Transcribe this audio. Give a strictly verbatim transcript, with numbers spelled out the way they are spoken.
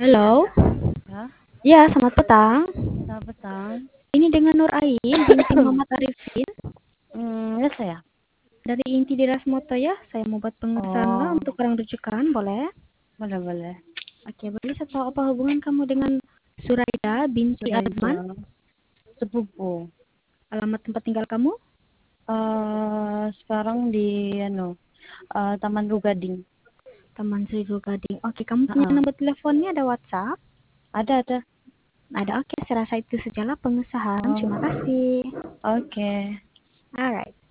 Halo. Ya, Ya, selamat petang. selamat petang. Ini dengan Nur Ain, binti Muhammad Arifin Hmm, ya saya. dari Inti Diras Moto ya. Saya mau buat pengesahan lah Oh, untuk orang rujukan, boleh? boleh boleh. Oke, boleh saya tahu apa hubungan kamu dengan Suraida binti Adman? Suraida, sepupu. Alamat tempat tinggal kamu? Eh, sekarang di anu, eh, Taman Rugading. Taman Seribu Gading. Oke, kamu punya Heeh. nomor teleponnya, ada WhatsApp? Ada ada. Ada, oke. Saya rasa itu sajalah pengesahan. Oh, Terima kasih. oke. Alright.